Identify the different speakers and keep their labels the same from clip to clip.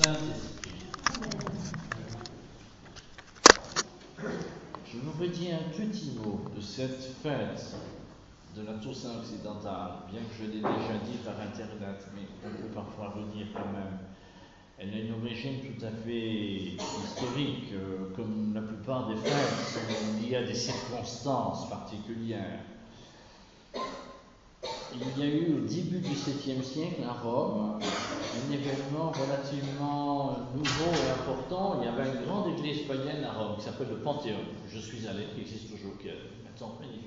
Speaker 1: Saint-Esprit. Je vous redis un petit mot de cette fête de la Toussaint occidentale, bien que je l'ai déjà dit par internet, mais on peut parfois redire quand même. Elle a une origine tout à fait historique, comme la plupart des fêtes sont liées à des circonstances particulières. Il y a eu au début du 7e siècle à Rome un événement relativement nouveau et important. Il y avait une grande église païenne à Rome qui s'appelle le Panthéon. Je suis allé, qui existe toujours, qui est un temple magnifique.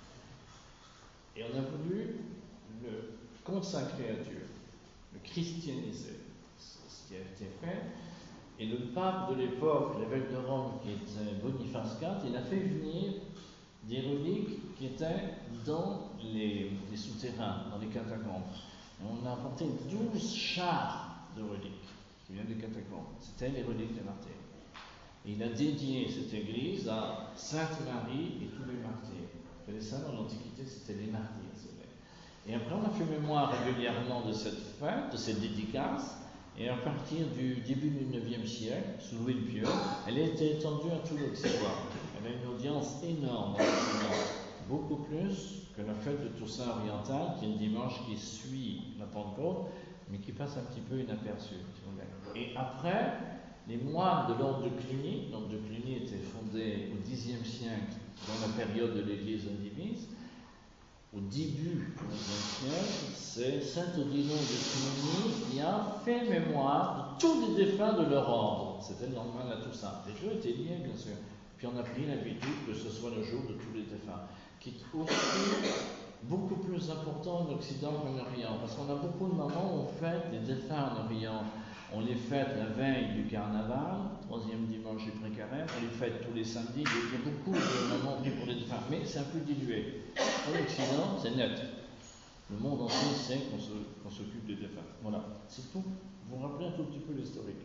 Speaker 1: Et on a voulu le consacrer à Dieu, le christianiser. C'est ce qui a été fait. Et le pape de l'époque, l'évêque de Rome, qui était Boniface IV, il a fait venir des reliques qui étaient dans les souterrains, dans les catacombes. Et on a apporté 12 chars de reliques qui viennent des catacombes. C'était les reliques des martyrs. Et il a dédié cette église à Sainte Marie et tous les martyrs. Vous savez ça, dans l'Antiquité, c'était les martyrs. Et après, on a fait mémoire régulièrement de cette fête, de cette dédicace. Et à partir du début du 9e siècle, sous Louis le Pieux, elle a été étendue à tout l'Occident. Elle a une audience énorme dans l'Occident, beaucoup plus que la fête de Toussaint orientale, qui est le dimanche qui suit la Pentecôte, mais qui passe un petit peu inaperçue. Et après, les moines de l'ordre de Cluny, l'ordre de Cluny était fondé au Xe siècle, dans la période de l'Église indivise. Au début du XXe siècle, c'est saint Odilon de Cluny qui a fait mémoire de tous les défunts de leur ordre. C'était le lendemain de la Toussaint. Les jours étaient liés, bien sûr. Puis on a pris l'habitude que ce soit le jour de tous les défunts, qui est aussi beaucoup plus important en Occident qu'en Orient. Parce qu'on a beaucoup de moments où on fête les défunts en Orient. On les fête la veille du carnaval, 3e dimanche du pré-carême, on les fête tous les samedis. Il y a beaucoup de moments pris pour les défunts, mais c'est un peu dilué. En Occident, c'est net. Le monde entier sait qu'on s'occupe des défunts. Voilà, c'est tout. Vous vous rappelez un tout petit peu l'historique.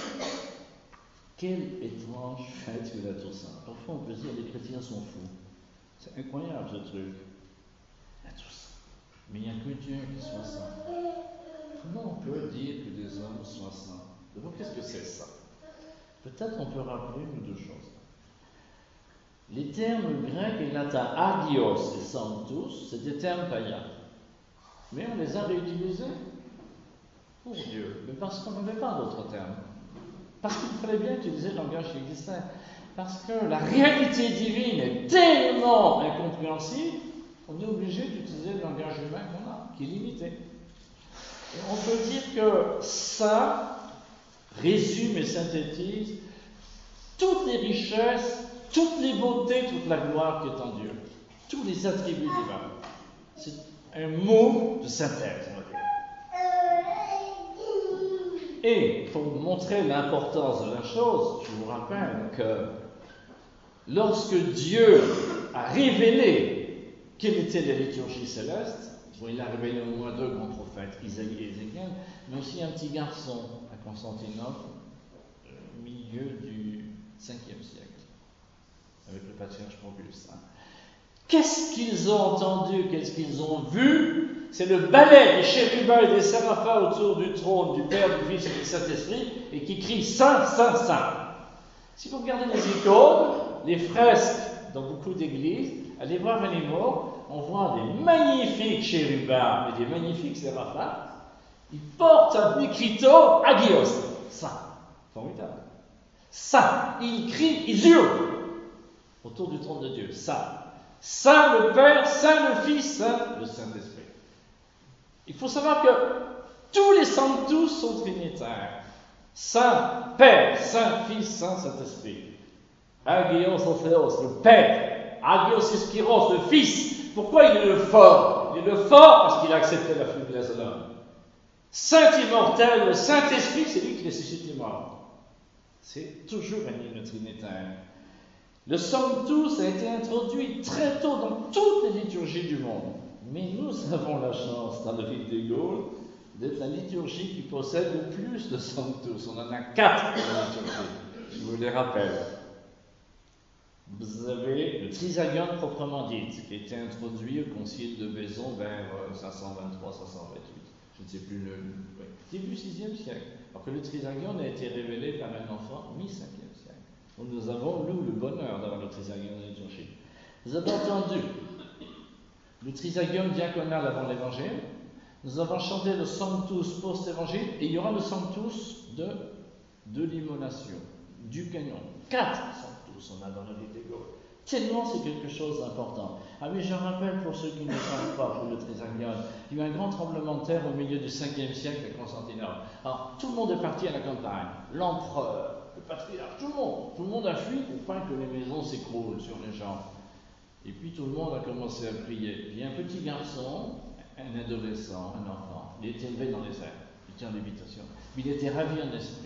Speaker 1: Quelle étrange fête que la Toussaint. Parfois, on peut dire que les chrétiens sont fous. C'est incroyable ce truc. La Toussaint. Mais il n'y a que Dieu qui soit saint. Comment on peut dire que des hommes soient saints? D'abord, qu'est-ce que c'est ça? Peut-être on peut rappeler une ou deux choses. Les termes grecs et latins agios et sanctus, c'est des termes païens. Mais on les a réutilisés pour Dieu, mais parce qu'on n'avait pas d'autres termes. Parce qu'il fallait bien utiliser le langage qui existait. Parce que la réalité divine est tellement incompréhensible, on est obligé d'utiliser le langage humain qu'on a, qui est limité. Et on peut dire que ça résume et synthétise toutes les richesses, toutes les beautés, toute la gloire qui est en Dieu, tous les attributs divins. C'est un mot de synthèse, on va dire. Et pour vous montrer l'importance de la chose, je vous rappelle que lorsque Dieu a révélé quelle était la liturgie céleste, bon, il a révélé au moins 2 grands prophètes, Isaïe et Ézéchiel, mais aussi un petit garçon à Constantinople, au milieu du 5e siècle, avec le patriarche Proculus. Qu'est-ce qu'ils ont entendu? Qu'est-ce qu'ils ont vu? C'est le balai des chérubins et des séraphins autour du trône du Père, du Fils et du Saint-Esprit, et qui crient Saint, Saint, Saint. Si vous regardez les icônes, les fresques dans beaucoup d'églises, allez voir à Limours, on voit des magnifiques chérubins et des magnifiques séraphins. Ils portent un écriteau agios, Saint. Formidable. Saint. Ils crient, ils hurlent autour du trône de Dieu. Saint. Saint le Père, Saint le Fils, Saint le Saint-Esprit. Il faut savoir que tous les sanctus sont trinitaires. Saint Père, Saint Fils, Saint Saint-Esprit. Agios Theos, le Père. Agios Iskiros, le Fils. Pourquoi il est le fort? Il est le fort parce qu'il a accepté la faiblesse de l'homme. Saint immortel, le Saint-Esprit, c'est lui qui ressuscite les morts. C'est toujours un hymne trinitaire. Le Sanctus a été introduit très tôt dans toutes les liturgies du monde. Mais nous avons la chance, dans le Rite des Gaules, d'être la liturgie qui possède le plus de Sanctus. On en a 4 dans la liturgie. Je vous les rappelle. Vous avez le Trisagion proprement dit, qui a été introduit au concile de Vaison vers 523-528. Je ne sais plus oui, début 6e siècle. Alors que le trisagion a été révélé par un enfant mi-5e siècle. Donc nous avons, nous, le bonheur d'avoir le trisagion dans la liturgie. Vous avez entendu le trisagion diaconal avant l'évangile. Nous avons chanté le Sanctus post-évangile et il y aura le Sanctus de l'immolation, du canon. 4 Sanctus on a dans la liturgie. Tellement c'est quelque chose d'important. Ah oui, je rappelle pour ceux qui ne savent pas pour le trisagion, il y a eu un grand tremblement de terre au milieu du 5e siècle à Constantinople. Alors tout le monde est parti à la campagne, l'empereur, le patriarche, tout le monde a fui pour pas que les maisons s'écroulent sur les gens. Et puis tout le monde a commencé à prier. Puis un petit garçon, un adolescent, un enfant, il était élevé dans les airs, il était en lévitation, mais il était ravi en esprit.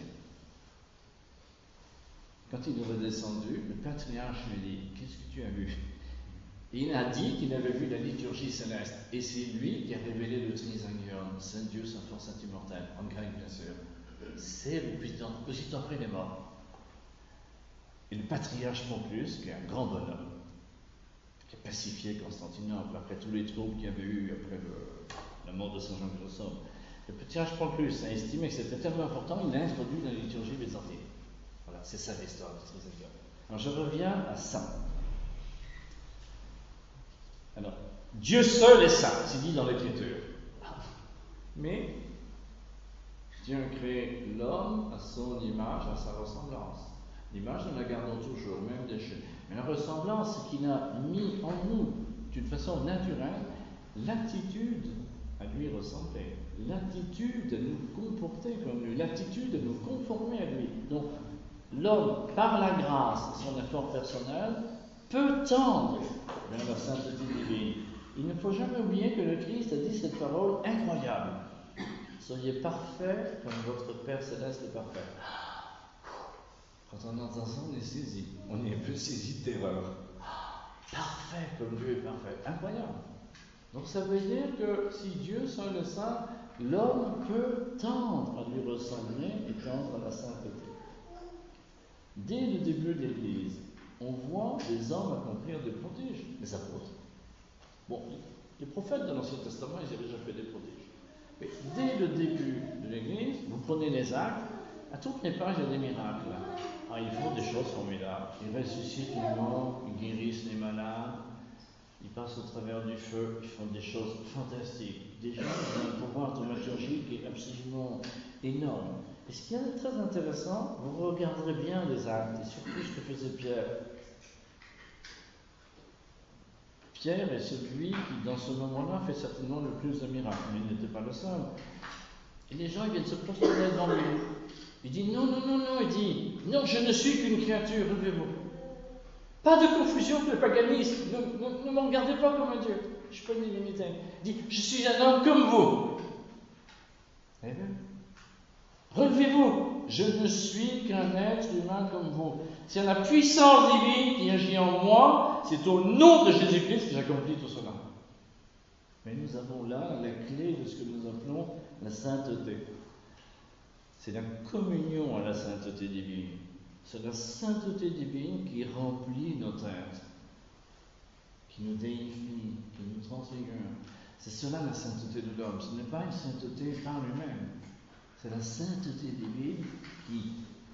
Speaker 1: Quand il est redescendu, le patriarche lui dit « Qu'est-ce que tu as vu ?» Et il a dit qu'il avait vu la liturgie céleste. Et c'est lui qui a révélé le trisagion, Saint Dieu, Saint Fort, Saint Immortel, en grec bien sûr. C'est le petit après il est mort. Et le patriarche Pompus, qui est un grand bonhomme, qui a pacifié Constantinople après tous les troubles qu'il y avait eu après la mort de Saint Jean Chrysostome. Le patriarche Pompus a estimé que c'était tellement important, il l'a introduit dans la liturgie byzantine. Voilà, c'est ça l'histoire du trisagion. Alors je reviens à ça. Alors, Dieu seul est saint, c'est dit dans l'Écriture. Mais Dieu a créé l'homme à son image, à sa ressemblance. L'image, nous la gardons toujours, même déchet. Mais la ressemblance, c'est qu'il a mis en nous, d'une façon naturelle, l'attitude à lui ressembler, l'attitude de nous comporter comme lui, l'attitude de nous conformer à lui. Donc, l'homme, par la grâce et son effort personnel, peut tendre vers la sainteté divine. Il ne faut jamais oublier que le Christ a dit cette parole incroyable. Soyez parfaits comme votre Père Céleste est parfait. Quand on entend ça, on est saisi. On est un peu saisi de terreur. Parfait comme Dieu est parfait. Incroyable. Donc ça veut dire que si Dieu seul est saint, l'homme peut tendre à lui ressembler et tendre à la sainteté. Dès le début de l'Église, on voit des hommes accomplir des prodiges, les apôtres. Bon, les prophètes de l'Ancien Testament, ils avaient déjà fait des prodiges. Mais dès le début de l'Église, vous prenez les actes, à toutes les pages, il y a des miracles. Alors, ils font des choses formidables. Ils ressuscitent les morts, ils guérissent les malades, ils passent au travers du feu, ils font des choses fantastiques. Des gens qui ont un pouvoir thaumaturgique qui est absolument énorme. Et ce qui est très intéressant, vous regarderez bien les actes, et surtout ce que faisait Pierre. Pierre est celui qui, dans ce moment-là, fait certainement le plus de miracles, mais il n'était pas le seul. Et les gens ils viennent se prosterner devant lui. Il dit non, il dit non, je ne suis qu'une créature, relevez-vous. Pas de confusion avec le paganisme, ne m'en regardez pas comme un Dieu. Je peux l'imiter. Il dit je suis un homme comme vous. Eh bien, relevez-vous, je ne suis qu'un être humain comme vous. C'est la puissance divine qui agit en moi, c'est au nom de Jésus-Christ que j'accomplis tout cela. Mais nous avons là la clé de ce que nous appelons la sainteté. C'est la communion à la sainteté divine. C'est la sainteté divine qui remplit notre être, qui nous déifie, qui nous transfigure. C'est cela la sainteté de l'homme. Ce n'est pas une sainteté par lui-même. C'est la sainteté divine qui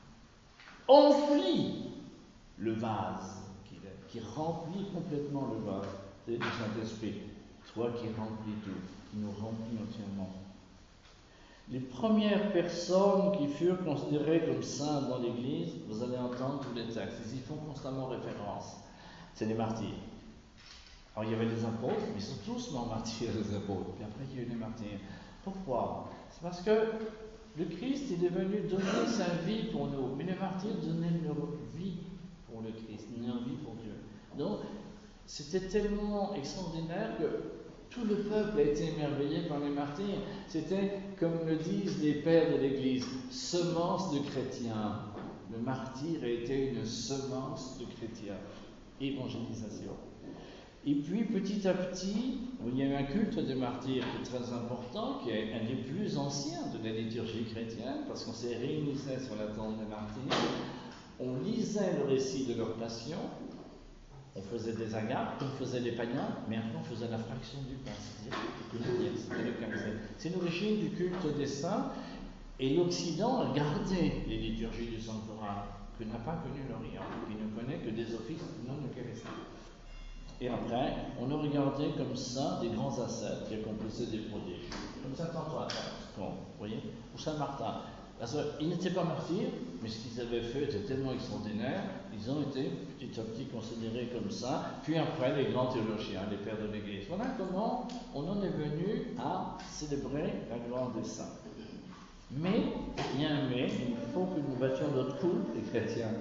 Speaker 1: emplit le vase qu'il est, qui remplit complètement le vase. C'est le Saint-Esprit, toi qui remplis tout, qui nous remplit entièrement. Les premières personnes qui furent considérées comme saintes dans l'Église, vous allez entendre tous les textes, ils y font constamment référence. C'est les martyrs. Alors il y avait les apôtres, mais ils sont tous morts martyrs, les apôtres. Puis après il y a eu les martyrs. Pourquoi? C'est parce que le Christ il est venu donner sa vie pour nous, mais les martyrs donnaient leur vie pour le Christ, leur vie pour Dieu. Donc c'était tellement extraordinaire que tout le peuple a été émerveillé par les martyrs. C'était, comme le disent les pères de l'Église, semence de chrétiens. Le martyr a été une semence de chrétiens. Évangélisation. Et puis, petit à petit, il y a eu un culte des martyrs qui est très important, qui est un des plus anciens de la liturgie chrétienne, parce qu'on s'est réunissait sur la tombe des martyrs, on lisait le récit de leur passion, On faisait des agapes, comme faisaient les païens, mais après on faisait la fraction du pain. C'était l'Eucharistie. C'est l'origine du culte des saints, et l'Occident a gardé les liturgies du Sanctorat, que n'a pas connu l'Orient, qui ne connaît que des offices non eucharistiques. Et après, on a regardé comme ça des grands ascètes qui accomplissaient des prodiges, comme Saint Antoine, vous voyez, ou Saint Martin. Parce qu'ils n'étaient pas martyrs, mais ce qu'ils avaient fait était tellement extraordinaire, ils ont été petit à petit considérés comme ça. Puis après, les grands théologiens, les pères de l'Église. Voilà comment on en est venu à célébrer la gloire des saints. Mais, il y a un mais, il faut que nous battions notre culte, les chrétiens.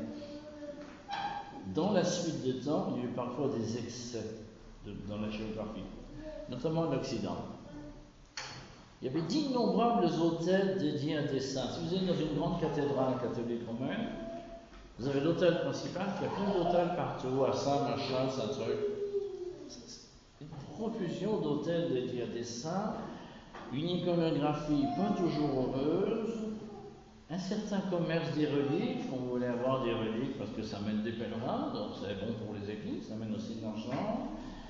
Speaker 1: Dans la suite des temps, il y a eu parfois des excès dans la géographie, notamment en Occident. Il y avait d'innombrables autels dédiés à des saints. Si vous êtes dans une grande cathédrale catholique romaine, vous avez l'autel principal, il y a plein d'autels partout, à saint machin, saint truc. Une profusion d'autels dédiés à des saints, une iconographie pas toujours heureuse, un certain commerce des reliques. On voulait avoir des reliques parce que ça mène des pèlerins, donc c'est bon pour les églises, ça mène aussi de l'argent.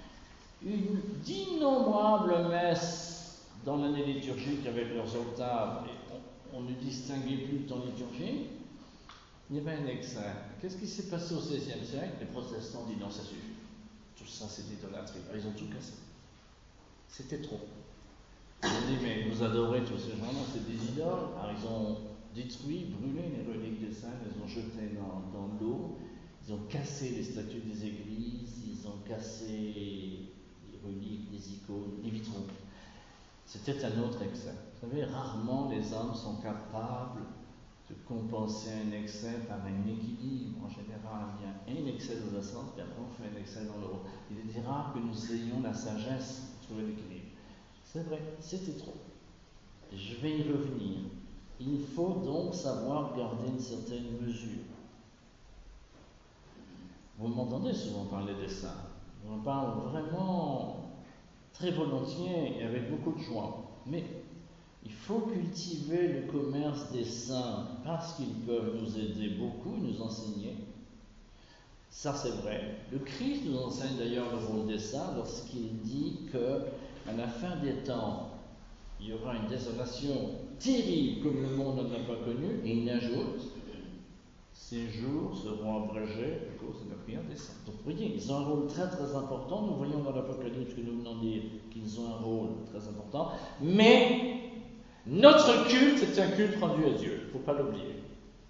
Speaker 1: D'innombrables messes dans l'année liturgique avec leurs octaves, et on ne distinguait plus le temps liturgique. Il y avait un excès. Qu'est-ce qui s'est passé au XVIe siècle? Les protestants disent non, ça suffit. Tout ça, c'est idolâtrie. Ils ont tout cassé. C'était trop. Ils ont dit, mais vous adorez tous ces gens-là, c'est des idoles. Alors ils ont détruit, brûlé les reliques des saints, ils les ont jetées dans l'eau, ils ont cassé les statues des églises, ils ont cassé les reliques, les icônes, les vitraux. C'était un autre excès. Vous savez, rarement les hommes sont capables de compenser un excès par un équilibre. En général, il y a un excès dans un sens, puis après on fait un excès dans l'autre. Il est rare que nous ayons la sagesse de trouver l'équilibre. C'est vrai, c'était trop. Je vais y revenir. Il faut donc savoir garder une certaine mesure. Vous m'entendez souvent parler des saints. On en parle vraiment très volontiers et avec beaucoup de joie. Mais il faut cultiver le commerce des saints parce qu'ils peuvent nous aider beaucoup, nous enseigner. Ça, c'est vrai. Le Christ nous enseigne d'ailleurs le rôle des saints lorsqu'il dit qu'à la fin des temps, il y aura une désolation terrible comme le monde n'en a pas connu, et il ajoute: ces jours seront abrégés à cause de la prière des saints. Donc vous voyez, ils ont un rôle très très important. Nous voyons dans l'Apocalypse que nous venons de dire qu'ils ont un rôle très important. Mais notre culte, c'est un culte rendu à Dieu. Il ne faut pas l'oublier.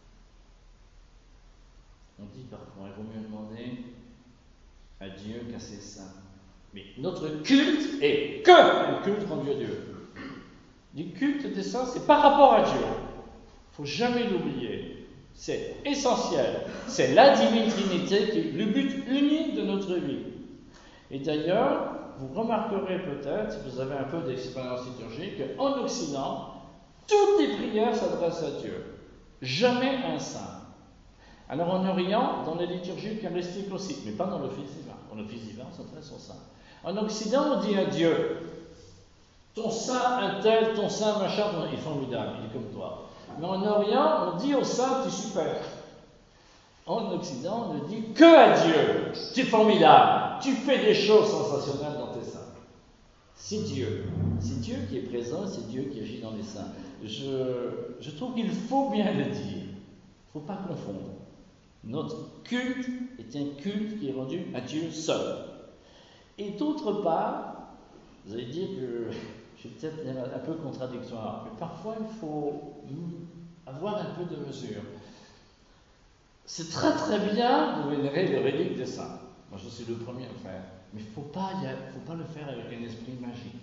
Speaker 1: On dit parfois, il vaut mieux demander à Dieu qu'à ses saints. Mais notre culte est un culte rendu à Dieu. Le culte des saints, c'est par rapport à Dieu. Il ne faut jamais l'oublier. C'est essentiel. C'est la divine Trinité qui est le but unique de notre vie. Et d'ailleurs, vous remarquerez peut-être, si vous avez un peu d'expérience liturgique, qu'en Occident, toutes les prières s'adressent à Dieu. Jamais un saint. Alors en Orient, dans les liturgies eucharistiques aussi, mais pas dans l'office divin. Dans l'office divin, on s'adresse au saint. En Occident, on dit à Dieu: ton saint un tel, ton saint machin, il est formidable, il est comme toi. Mais en Orient, on dit au saint: tu es super. En Occident, on ne dit que à Dieu: tu es formidable, tu fais des choses sensationnelles dans tes saints. C'est Dieu qui est présent, c'est Dieu qui agit dans les saints. Je trouve qu'il faut bien le dire, il ne faut pas confondre. Notre culte est un culte qui est rendu à Dieu seul. Et d'autre part, vous allez dire que je suis peut-être un peu contradictoire, mais parfois il faut avoir un peu de mesure. C'est très très bien de vénérer les reliques des saints. Moi je suis le premier à le faire. Mais il ne faut pas le faire avec un esprit magique.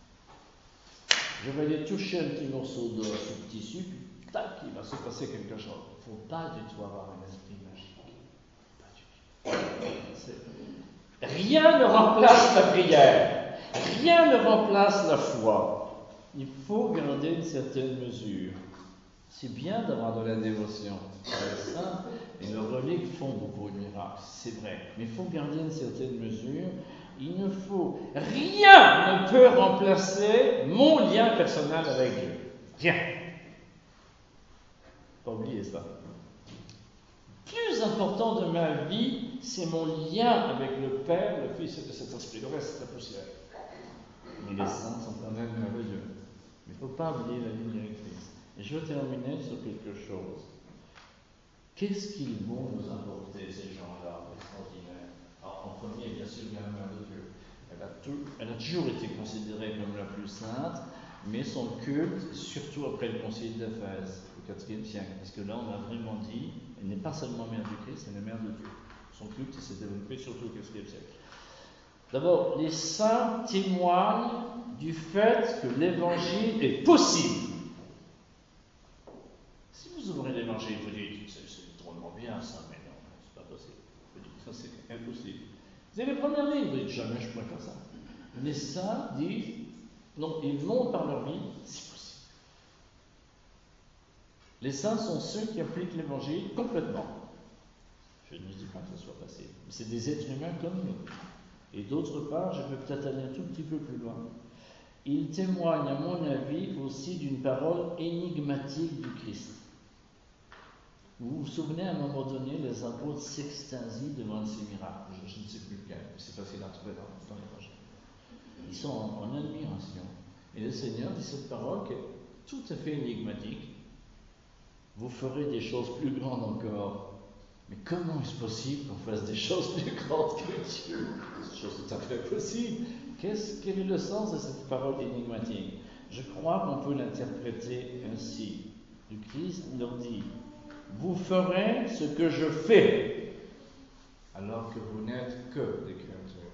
Speaker 1: Je vais aller toucher un petit morceau de ce tissu, puis tac, il va se passer quelque chose. Il ne faut pas du tout avoir un esprit magique. Pas du tout. Rien ne remplace la prière. Rien ne remplace la foi. Il faut garder une certaine mesure. C'est bien d'avoir de la dévotion. Les saints et leurs reliques font beaucoup de miracles, c'est vrai. Mais il faut garder une certaine mesure. Il ne faut... Rien ne peut remplacer mon lien personnel avec Dieu. Rien. Pas oublier ça. plus important de ma vie, c'est mon lien avec le Père, le Fils et le Saint-Esprit. Le reste, c'est la poussière. Mais les saints sont quand même merveilleux. Il ne faut pas oublier la ligne directrice. Et je veux terminer sur quelque chose. Qu'est-ce qu'ils vont nous apporter, ces gens-là, extraordinaires? Alors, en premier, bien sûr, la Mère de Dieu. Elle a toujours été considérée comme la plus sainte, mais son culte, surtout après le concile d'Éphèse, au IVe siècle, parce que là, on a vraiment dit, elle n'est pas seulement Mère du Christ, elle est Mère de Dieu. Son culte s'est développé surtout au IVe siècle. D'abord, les saints témoignent du fait que l'évangile est possible. Si vous ouvrez l'évangile, vous dites, c'est drôlement bien ça, mais non, c'est pas possible. Vous dites, ça c'est impossible. Vous avez les premières lignes, vous dites, jamais je pourrais faire ça. Les saints disent, non, ils montrent par leur vie, c'est possible. Les saints sont ceux qui appliquent l'évangile complètement. Je ne dis pas que ce soit facile, mais c'est des êtres humains comme nous. Et d'autre part, je vais peut-être aller un tout petit peu plus loin. Ils témoignent, à mon avis, aussi d'une parole énigmatique du Christ. Vous vous souvenez, à un moment donné, les apôtres s'extasient devant ces miracles. Je ne sais plus lequel, c'est facile à trouver dans l'évangile. Ils sont en admiration. Et le Seigneur dit cette parole qui est tout à fait énigmatique. Vous ferez des choses plus grandes encore. Mais comment est-ce possible qu'on fasse des choses plus grandes que Dieu? C'est une chose tout à fait possible. Quel est le sens de cette parole énigmatique? Je crois qu'on peut l'interpréter ainsi. Le Christ leur dit, vous ferez ce que je fais, alors que vous n'êtes que des créatures.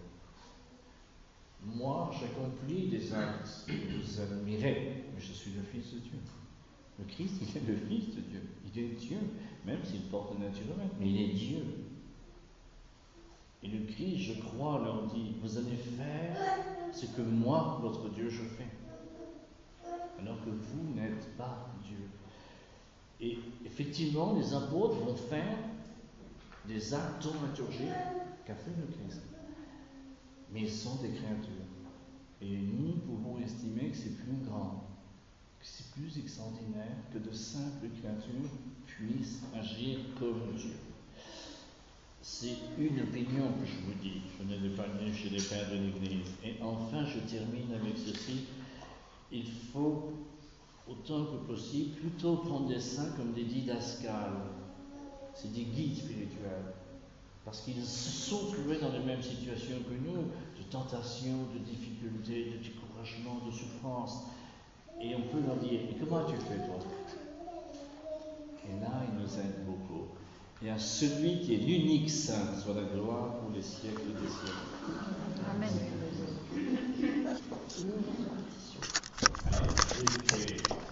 Speaker 1: Moi, j'accomplis des actes que vous admirez, mais je suis le Fils de Dieu. Le Christ, il est le Fils de Dieu. Il est Dieu, même s'il porte la nature humaine, mais il est Dieu. Et le Christ, je crois, leur dit, vous allez faire ce que moi, votre Dieu, je fais. Alors que vous n'êtes pas Dieu. Et effectivement, les apôtres vont faire des actes thaumaturgiques qu'a fait le Christ. Mais ils sont des créatures. Et nous pouvons estimer que c'est plus grand, que c'est plus extraordinaire que de simples créatures puissent agir comme Dieu. C'est une opinion que je vous dis. Je n'ai pas venu chez les pères de l'Église. Et enfin, je termine avec ceci. Il faut, autant que possible, plutôt prendre les saints comme des didascales. C'est des guides spirituels. Parce qu'ils se sont trouvés dans les mêmes situations que nous, de tentation, de difficultés, de découragement, de souffrance. Et on peut leur dire, mais comment as-tu fait toi? Et là, ils nous aident beaucoup. Et à celui qui est l'unique saint, soit la gloire pour les siècles des siècles.
Speaker 2: Amen.
Speaker 1: Allez,